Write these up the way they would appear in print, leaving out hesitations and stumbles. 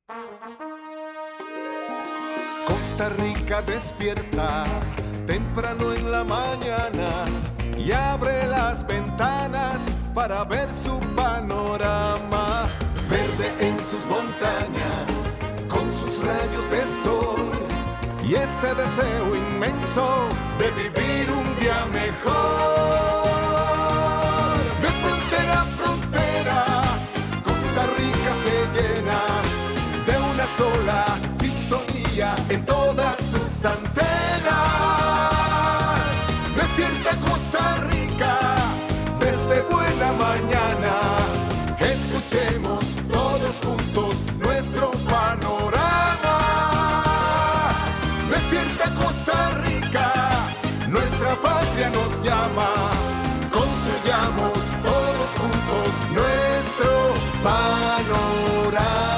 Costa Rica despierta temprano en la mañana y abre las ventanas para ver su panorama. Verde en sus montañas, con sus rayos de sol y ese deseo inmenso de vivir un día mejor. De frontera a frontera, Costa Rica se llena de una sola sintonía en todas sus antenas. Despierta Costa Rica desde buena mañana. Escuchemos todos juntos nuestro panorama. Despierta Costa Rica, nuestra patria nos llama. Construyamos todos juntos nuestro panorama.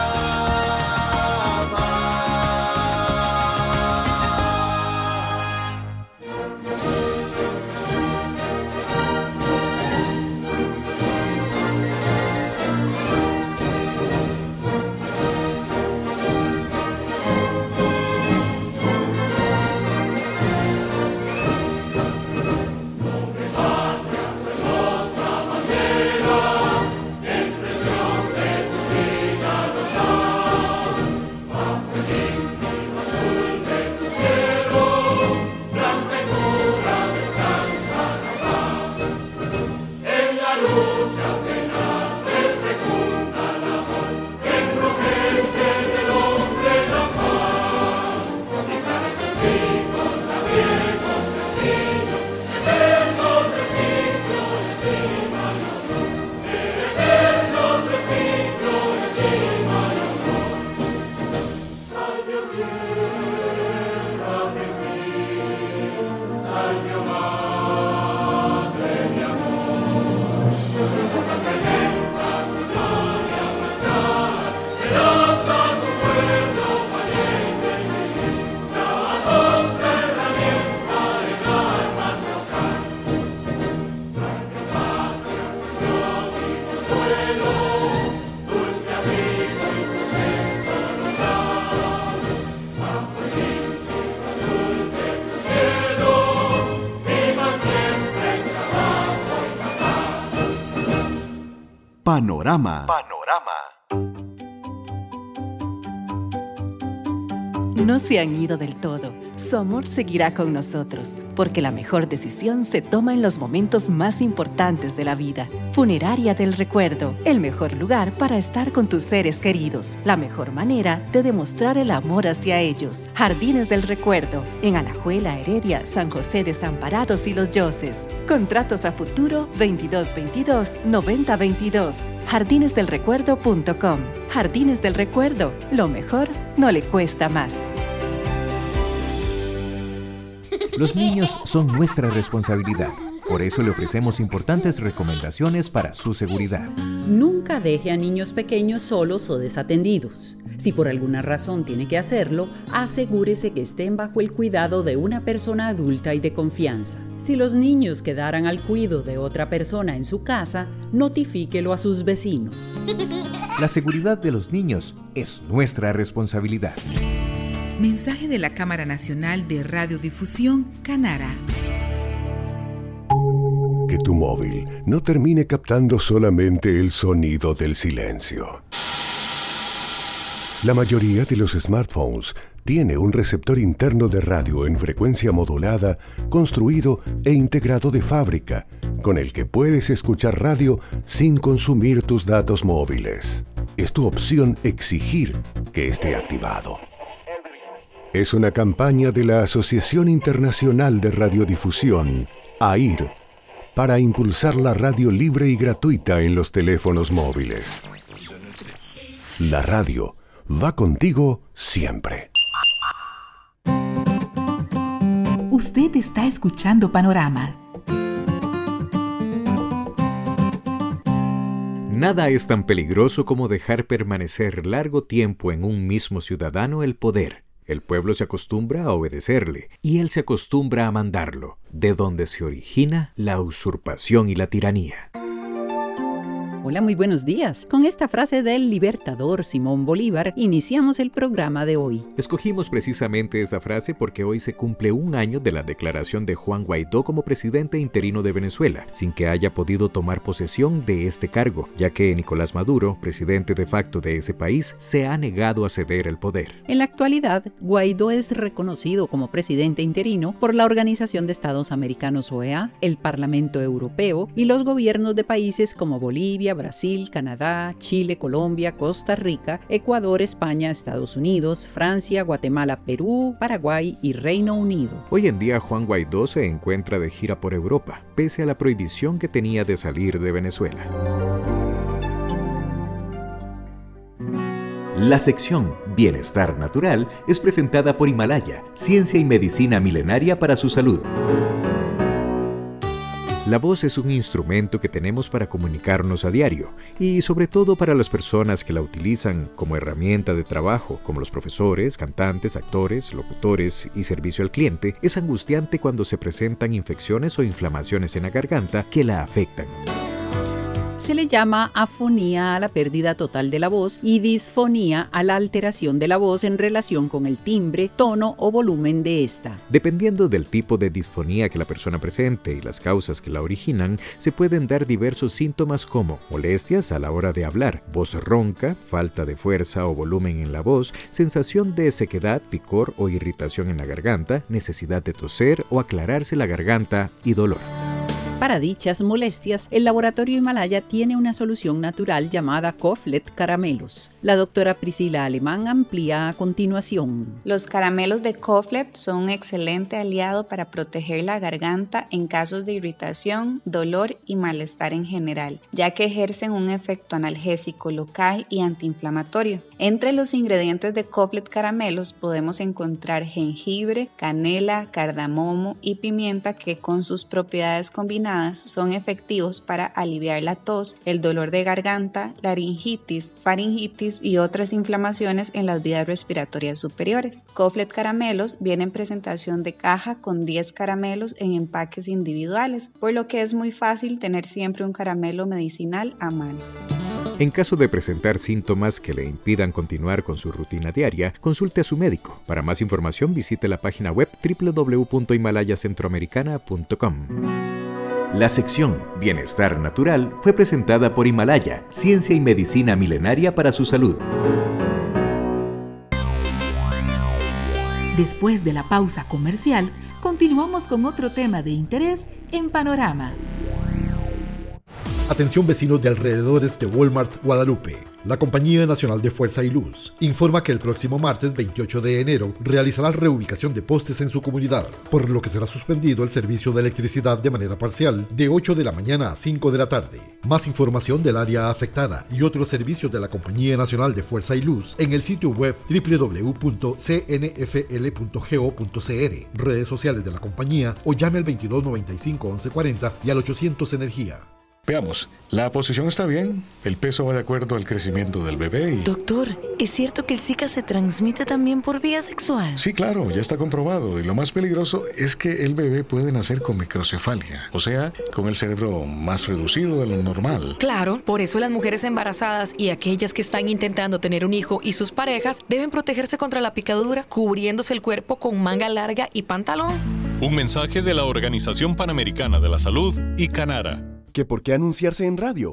Panorama. No se han ido del todo. Su amor seguirá con nosotros, porque la mejor decisión se toma en los momentos más importantes de la vida. Funeraria del Recuerdo, el mejor lugar para estar con tus seres queridos, la mejor manera de demostrar el amor hacia ellos. Jardines del Recuerdo, en Alajuela, Heredia, San José Desamparados y Los Yoses. Contratos a futuro 2222-9022. Jardinesdelrecuerdo.com. Jardines del Recuerdo, lo mejor no le cuesta más. Los niños son nuestra responsabilidad. Por eso le ofrecemos importantes recomendaciones para su seguridad. Nunca deje a niños pequeños solos o desatendidos. Si por alguna razón tiene que hacerlo, asegúrese que estén bajo el cuidado de una persona adulta y de confianza. Si los niños quedaran al cuidado de otra persona en su casa, notifíquelo a sus vecinos. La seguridad de los niños es nuestra responsabilidad. Mensaje de la Cámara Nacional de Radiodifusión, Canara. Que tu móvil no termine captando solamente el sonido del silencio. La mayoría de los smartphones tiene un receptor interno de radio en frecuencia modulada, construido e integrado de fábrica, con el que puedes escuchar radio sin consumir tus datos móviles. Es tu opción exigir que esté activado. Es una campaña de la Asociación Internacional de Radiodifusión, AIR, para impulsar la radio libre y gratuita en los teléfonos móviles. La radio va contigo siempre. Usted está escuchando Panorama. Nada es tan peligroso como dejar permanecer largo tiempo en un mismo ciudadano el poder. El pueblo se acostumbra a obedecerle y él se acostumbra a mandarlo, de donde se origina la usurpación y la tiranía. Hola, muy buenos días. Con esta frase del libertador Simón Bolívar iniciamos el programa de hoy. Escogimos precisamente esta frase porque hoy se cumple un año de la declaración de Juan Guaidó como presidente interino de Venezuela, sin que haya podido tomar posesión de este cargo, ya que Nicolás Maduro, presidente de facto de ese país, se ha negado a ceder el poder. En la actualidad, Guaidó es reconocido como presidente interino por la Organización de Estados Americanos OEA, el Parlamento Europeo y los gobiernos de países como Bolivia, Brasil, Canadá, Chile, Colombia, Costa Rica, Ecuador, España, Estados Unidos, Francia, Guatemala, Perú, Paraguay y Reino Unido. Hoy en día Juan Guaidó se encuentra de gira por Europa, pese a la prohibición que tenía de salir de Venezuela. La sección Bienestar Natural es presentada por Himalaya, ciencia y medicina milenaria para su salud. La voz es un instrumento que tenemos para comunicarnos a diario y sobre todo para las personas que la utilizan como herramienta de trabajo, como los profesores, cantantes, actores, locutores y servicio al cliente. Es angustiante cuando se presentan infecciones o inflamaciones en la garganta que la afectan. Se le llama afonía a la pérdida total de la voz y disfonía a la alteración de la voz en relación con el timbre, tono o volumen de esta. Dependiendo del tipo de disfonía que la persona presente y las causas que la originan, se pueden dar diversos síntomas como molestias a la hora de hablar, voz ronca, falta de fuerza o volumen en la voz, sensación de sequedad, picor o irritación en la garganta, necesidad de toser o aclararse la garganta y dolor. Para dichas molestias, el laboratorio Himalaya tiene una solución natural llamada Coflet Caramelos. La doctora Priscila Alemán amplía a continuación. Los caramelos de Coflet son un excelente aliado para proteger la garganta en casos de irritación, dolor y malestar en general, ya que ejercen un efecto analgésico local y antiinflamatorio. Entre los ingredientes de Coflet Caramelos podemos encontrar jengibre, canela, cardamomo y pimienta que con sus propiedades combinadas son efectivos para aliviar la tos, el dolor de garganta, laringitis, faringitis y otras inflamaciones en las vías respiratorias superiores. Coflet Caramelos viene en presentación de caja con 10 caramelos en empaques individuales, por lo que es muy fácil tener siempre un caramelo medicinal a mano. En caso de presentar síntomas que le impidan continuar con su rutina diaria, consulte a su médico. Para más información visite la página web www.himalayacentroamericana.com. La sección Bienestar Natural fue presentada por Himalaya, ciencia y medicina milenaria para su salud. Después de la pausa comercial, continuamos con otro tema de interés en Panorama. Atención vecinos de alrededores de Walmart Guadalupe. La Compañía Nacional de Fuerza y Luz informa que el próximo martes 28 de enero realizará reubicación de postes en su comunidad, por lo que será suspendido el servicio de electricidad de manera parcial de 8 de la mañana a 5 de la tarde. Más información del área afectada y otros servicios de la Compañía Nacional de Fuerza y Luz en el sitio web www.cnfl.go.cr, redes sociales de la compañía o llame al 2295 1140 y al 800 Energía. Veamos, la posición está bien, el peso va de acuerdo al crecimiento del bebé y... Doctor, ¿es cierto que el Zika se transmite también por vía sexual? Sí, claro, ya está comprobado. Y lo más peligroso es que el bebé puede nacer con microcefalia, o sea, con el cerebro más reducido de lo normal. Claro, por eso las mujeres embarazadas y aquellas que están intentando tener un hijo y sus parejas deben protegerse contra la picadura, cubriéndose el cuerpo con manga larga y pantalón. Un mensaje de la Organización Panamericana de la Salud y Canara. ¿Que por qué anunciarse en radio?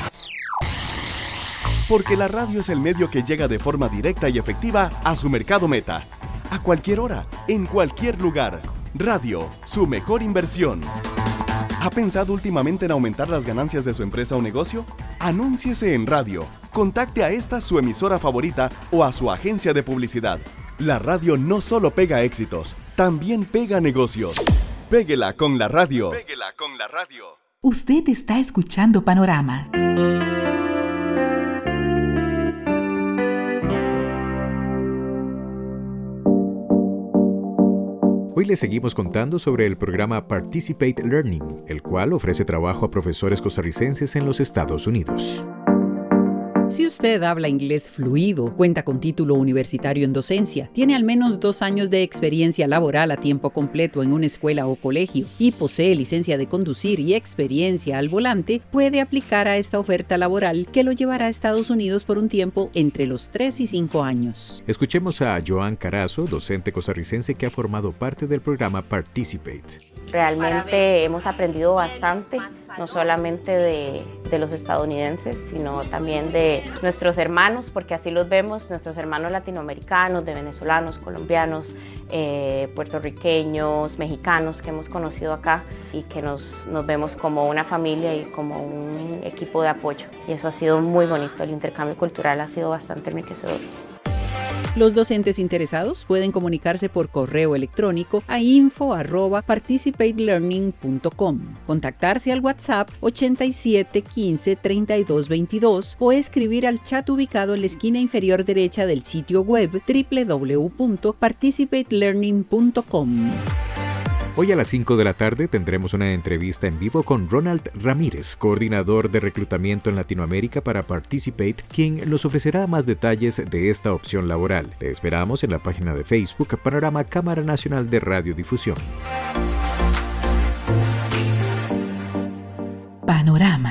Porque la radio es el medio que llega de forma directa y efectiva a su mercado meta. A cualquier hora, en cualquier lugar. Radio, su mejor inversión. ¿Ha pensado últimamente en aumentar las ganancias de su empresa o negocio? Anúnciese en radio. Contacte a esta su emisora favorita o a su agencia de publicidad. La radio no solo pega éxitos, también pega negocios. Péguela con la radio. Péguela con la radio. Usted está escuchando Panorama. Hoy les seguimos contando sobre el programa Participate Learning, el cual ofrece trabajo a profesores costarricenses en los Estados Unidos. Si usted habla inglés fluido, cuenta con título universitario en docencia, tiene al menos 2 años de experiencia laboral a tiempo completo en una escuela o colegio y posee licencia de conducir y experiencia al volante, puede aplicar a esta oferta laboral que lo llevará a Estados Unidos por un tiempo entre los 3 y 5 años. Escuchemos a Joan Carazo, docente costarricense que ha formado parte del programa Participate. Realmente hemos aprendido bastante, no solamente de los estadounidenses, sino también de nuestros hermanos, porque así los vemos, nuestros hermanos latinoamericanos, de venezolanos, colombianos, puertorriqueños, mexicanos que hemos conocido acá y que nos vemos como una familia y como un equipo de apoyo. Y eso ha sido muy bonito, el intercambio cultural ha sido bastante enriquecedor. Los docentes interesados pueden comunicarse por correo electrónico a info@participatelearning.com, contactarse al WhatsApp 87 15 32 22 o escribir al chat ubicado en la esquina inferior derecha del sitio web www.participatelearning.com. Hoy a las 5 de la tarde tendremos una entrevista en vivo con Ronald Ramírez, coordinador de reclutamiento en Latinoamérica para Participate, quien nos ofrecerá más detalles de esta opción laboral. Le esperamos en la página de Facebook Panorama Cámara Nacional de Radiodifusión. Panorama.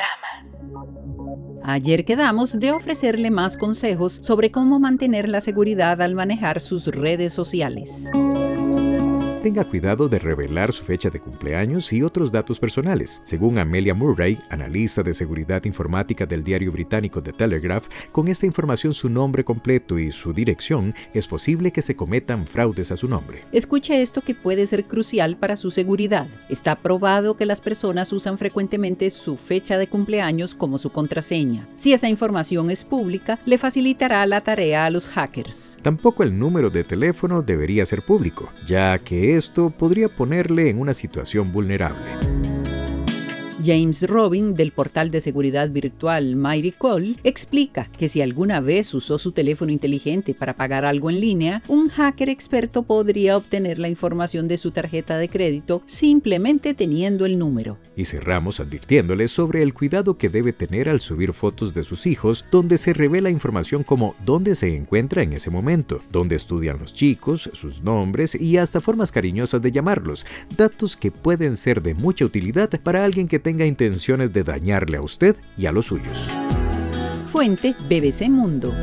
Ayer quedamos de ofrecerle más consejos sobre cómo mantener la seguridad al manejar sus redes sociales. Tenga cuidado de revelar su fecha de cumpleaños y otros datos personales. Según Amelia Murray, analista de seguridad informática del diario británico The Telegraph, con esta información, su nombre completo y su dirección, es posible que se cometan fraudes a su nombre. Escuche esto que puede ser crucial para su seguridad. Está probado que las personas usan frecuentemente su fecha de cumpleaños como su contraseña. Si esa información es pública, le facilitará la tarea a los hackers. Tampoco el número de teléfono debería ser público, ya que esto podría ponerle en una situación vulnerable. James Robin, del portal de seguridad virtual MightyCall, explica que si alguna vez usó su teléfono inteligente para pagar algo en línea, un hacker experto podría obtener la información de su tarjeta de crédito simplemente teniendo el número. Y cerramos advirtiéndole sobre el cuidado que debe tener al subir fotos de sus hijos, donde se revela información como dónde se encuentra en ese momento, dónde estudian los chicos, sus nombres y hasta formas cariñosas de llamarlos, datos que pueden ser de mucha utilidad para alguien que tenga intenciones de dañarle a usted y a los suyos. Fuente BBC Mundo.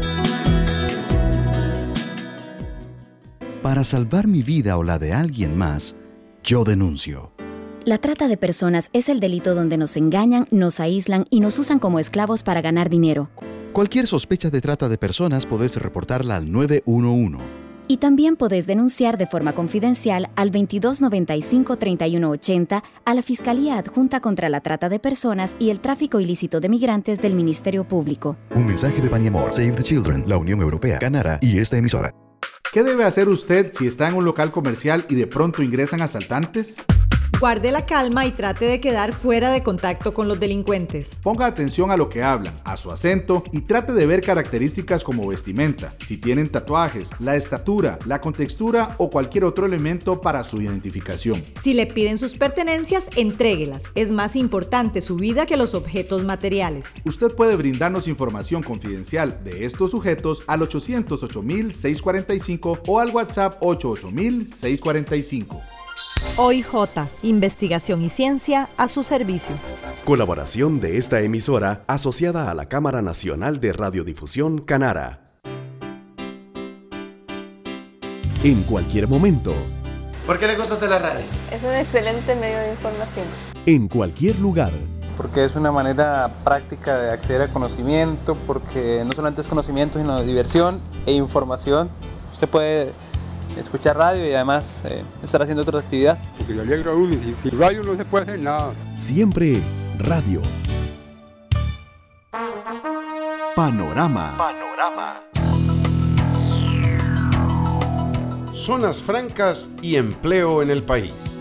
Para salvar mi vida o la de alguien más, yo denuncio. La trata de personas es el delito donde nos engañan, nos aíslan y nos usan como esclavos para ganar dinero. Cualquier sospecha de trata de personas podés reportarla al 911. Y también podés denunciar de forma confidencial al 2295-3180 a la Fiscalía Adjunta contra la Trata de Personas y el Tráfico Ilícito de Migrantes del Ministerio Público. Un mensaje de Paniamor, Save the Children, la Unión Europea, Canara y esta emisora. ¿Qué debe hacer usted si está en un local comercial y de pronto ingresan asaltantes? Guarde la calma y trate de quedar fuera de contacto con los delincuentes. Ponga atención a lo que hablan, a su acento y trate de ver características como vestimenta, si tienen tatuajes, la estatura, la contextura o cualquier otro elemento para su identificación. Si le piden sus pertenencias, entréguelas. Es más importante su vida que los objetos materiales. Usted puede brindarnos información confidencial de estos sujetos al 808-645 o al WhatsApp 88000-645. OIJ, investigación y ciencia a su servicio. Colaboración de esta emisora asociada a la Cámara Nacional de Radiodifusión Canara. En cualquier momento. ¿Por qué le gusta hacer la radio? Es un excelente medio de información. En cualquier lugar. Porque es una manera práctica de acceder a conocimiento, porque no solamente es conocimiento, sino diversión e información. Usted puede escuchar radio y además estar haciendo otras actividades. Porque yo alegro a uno y sin radio no se puede hacer nada. Siempre radio. Panorama. Zonas francas y empleo en el país.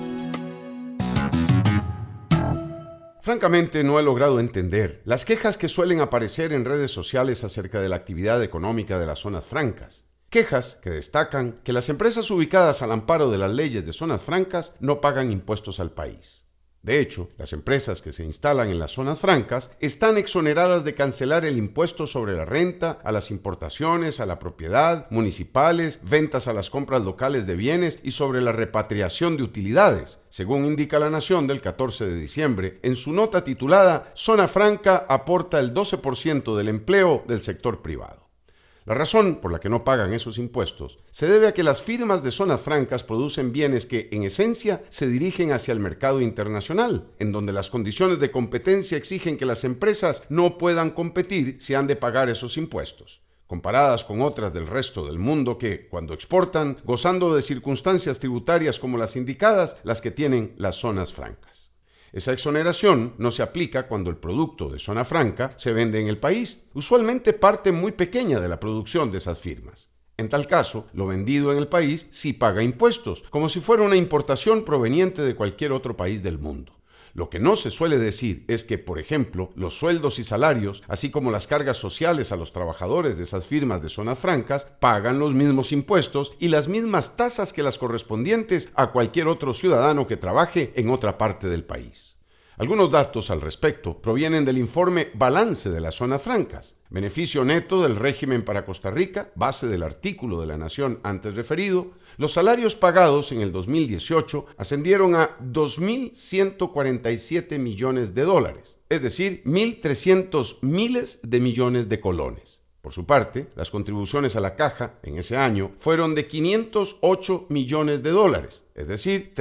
Francamente, no he logrado entender las quejas que suelen aparecer en redes sociales acerca de la actividad económica de las zonas francas. Quejas que destacan que las empresas ubicadas al amparo de las leyes de zonas francas no pagan impuestos al país. De hecho, las empresas que se instalan en las zonas francas están exoneradas de cancelar el impuesto sobre la renta, a las importaciones, a la propiedad, municipales, ventas a las compras locales de bienes y sobre la repatriación de utilidades, según indica La Nación del 14 de diciembre en su nota titulada «Zona Franca aporta el 12% del empleo del sector privado». La razón por la que no pagan esos impuestos se debe a que las firmas de zonas francas producen bienes que, en esencia, se dirigen hacia el mercado internacional, en donde las condiciones de competencia exigen que las empresas no puedan competir si han de pagar esos impuestos, comparadas con otras del resto del mundo que, cuando exportan, gozando de circunstancias tributarias como las indicadas, las que tienen las zonas francas. Esa exoneración no se aplica cuando el producto de zona franca se vende en el país, usualmente parte muy pequeña de la producción de esas firmas. En tal caso, lo vendido en el país sí paga impuestos, como si fuera una importación proveniente de cualquier otro país del mundo. Lo que no se suele decir es que, por ejemplo, los sueldos y salarios, así como las cargas sociales a los trabajadores de esas firmas de zonas francas, pagan los mismos impuestos y las mismas tasas que las correspondientes a cualquier otro ciudadano que trabaje en otra parte del país. Algunos datos al respecto provienen del informe Balance de las zonas francas, beneficio neto del régimen para Costa Rica, base del artículo de La Nación antes referido. Los salarios pagados en el 2018 ascendieron a 2.147 millones de dólares, es decir, 1.300 miles de millones de colones. Por su parte, las contribuciones a la caja en ese año fueron de 508 millones de dólares, es decir,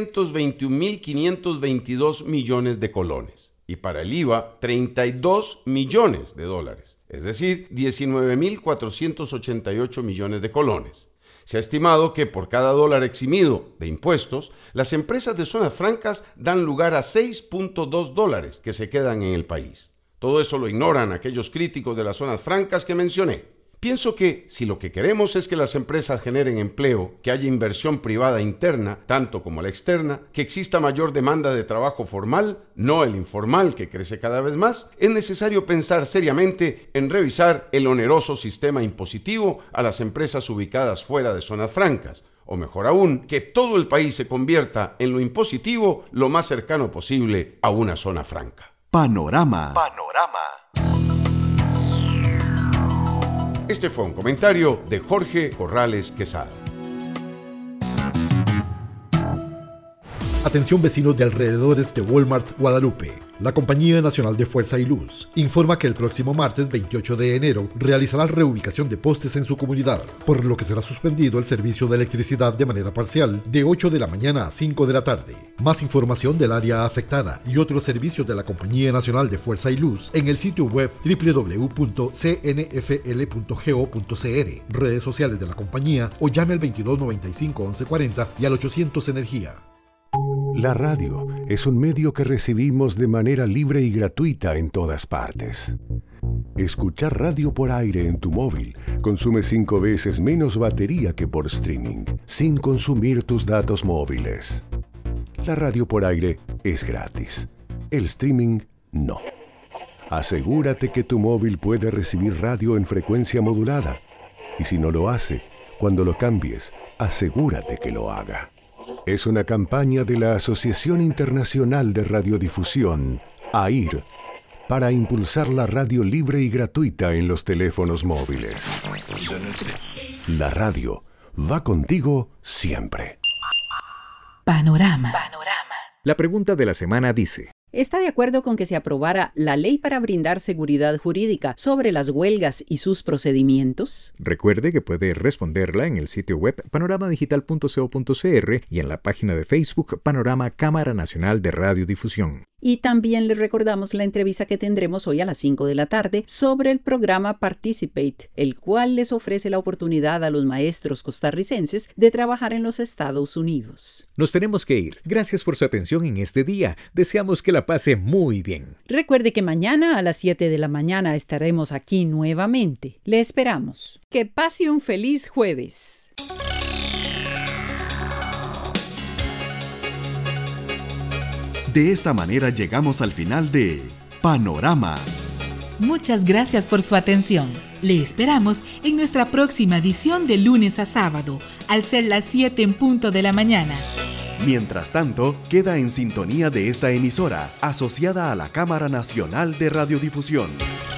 321.522 millones de colones. Y para el IVA, 32 millones de dólares, es decir, 19.488 millones de colones. Se ha estimado que por cada dólar eximido de impuestos, las empresas de zonas francas dan lugar a 6.2 dólares que se quedan en el país. Todo eso lo ignoran aquellos críticos de las zonas francas que mencioné. Pienso que si lo que queremos es que las empresas generen empleo, que haya inversión privada interna, tanto como la externa, que exista mayor demanda de trabajo formal, no el informal que crece cada vez más, es necesario pensar seriamente en revisar el oneroso sistema impositivo a las empresas ubicadas fuera de zonas francas, o mejor aún, que todo el país se convierta en lo impositivo lo más cercano posible a una zona franca. Panorama. Este fue un comentario de Jorge Corrales Quesada. Atención vecinos de alrededores de Walmart Guadalupe. La Compañía Nacional de Fuerza y Luz informa que el próximo martes 28 de enero realizará reubicación de postes en su comunidad, por lo que será suspendido el servicio de electricidad de manera parcial de 8 de la mañana a 5 de la tarde. Más información del área afectada y otros servicios de la Compañía Nacional de Fuerza y Luz en el sitio web www.cnfl.go.cr, redes sociales de la compañía o llame al 2295 1140 y al 800 Energía. La radio es un medio que recibimos de manera libre y gratuita en todas partes. Escuchar radio por aire en tu móvil consume 5 veces menos batería que por streaming, sin consumir tus datos móviles. La radio por aire es gratis. El streaming no. Asegúrate que tu móvil puede recibir radio en frecuencia modulada. Y si no lo hace, cuando lo cambies, asegúrate que lo haga. Es una campaña de la Asociación Internacional de Radiodifusión, AIR, para impulsar la radio libre y gratuita en los teléfonos móviles. La radio va contigo siempre. Panorama. La pregunta de la semana dice: ¿está de acuerdo con que se aprobara la ley para brindar seguridad jurídica sobre las huelgas y sus procedimientos? Recuerde que puede responderla en el sitio web panoramadigital.co.cr y en la página de Facebook Panorama Cámara Nacional de Radiodifusión. Y también les recordamos la entrevista que tendremos hoy a las 5 de la tarde sobre el programa Participate, el cual les ofrece la oportunidad a los maestros costarricenses de trabajar en los Estados Unidos. Nos tenemos que ir. Gracias por su atención en este día. Deseamos que la pase muy bien. Recuerde que mañana a las 7 de la mañana estaremos aquí nuevamente. Le esperamos. Que pase un feliz jueves. De esta manera llegamos al final de Panorama. Muchas gracias por su atención. Le esperamos en nuestra próxima edición de lunes a sábado, al ser las 7 en punto de la mañana. Mientras tanto, queda en sintonía de esta emisora, asociada a la Cámara Nacional de Radiodifusión.